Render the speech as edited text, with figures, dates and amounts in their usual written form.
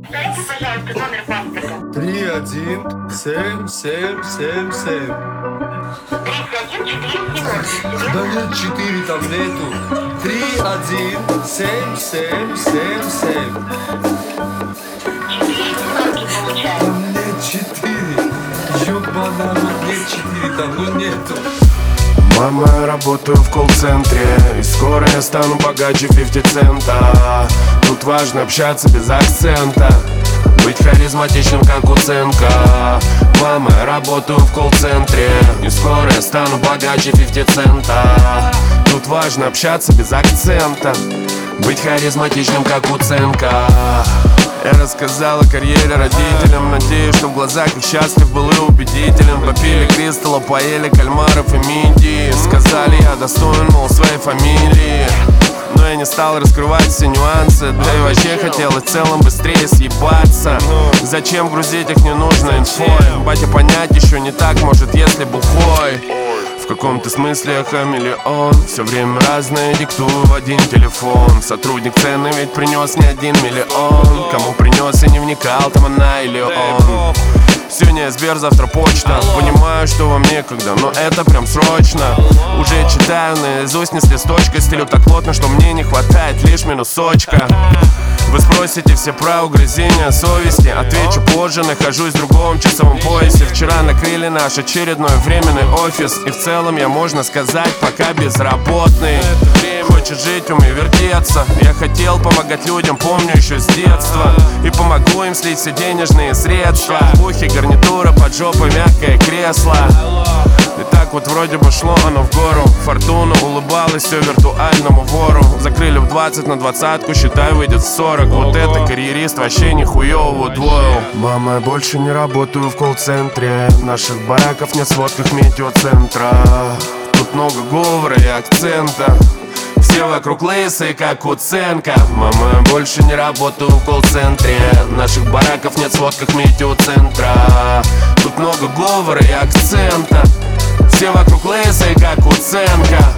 Дайте, пожалуйста, номер паспорта. 317777. 3147. Да нет, 4 там нету. 317777. 4 семерки получается. Там нет 4. Ёбана, ну нет 4 там, ну нету. Мама, я работаю в колл-центре, и скоро я стану богаче 50 цента. Тут важно общаться без акцента, быть харизматичным, как Уценко. Мама, я работаю в колл-центре, и скоро я стану богаче 50 цента. Тут важно общаться без акцента, быть харизматичным, как Уценко. Я рассказал о карьере родителям, надеюсь, что в глазах их счастлив был и убедителен. Попили кристалла, поели кальмаров и мидии. Сказали, я достоин, мол, своей фамилии. Но я не стал раскрывать все нюансы, да и вообще хотел в целом быстрее съебаться. Зачем грузить их ненужной инфой? Батя понять еще не так, может, если бухой. В каком-то смысле я хамелеон, все время разное диктую в один телефон. Сотрудник цены ведь принес не 1 миллион. Кому принес и не вникал, там она или он. Сегодня Сбер, завтра почта. Понимаю, что вам некогда, но это прям срочно. Уже читаю наизусть, не с листочка. Стелю так плотно, что мне не хватает лишь минусочка. Вы спросите все про угрызения совести. Отвечу позже, нахожусь в другом часовом поясе. Вчера накрыли наш очередной временный офис. И в целом я, можно сказать, пока безработный. Хочет жить, умей вертеться. Я хотел помогать людям, помню еще с детства. И помогу им слить все денежные средства. В ухе гарнитура, под жопой мягкое кресло. И так вот вроде бы шло оно в гору. Фортуна улыбалась все виртуальному вору. Закрыли в 20 на 20-ку, считай, выйдет 40. Вот это карьерист вообще нихуёво удвоил. Мама, я больше не работаю в колл-центре. Наших бараков нет в сводках метеоцентра. Тут много говора и акцента. Все вокруг лысые, как Уценко. Мама, я больше не работаю в колл-центре. Наших бараков нет в сводках метеоцентра. Тут много говора и акцента. Все вокруг лысые, как Уценко.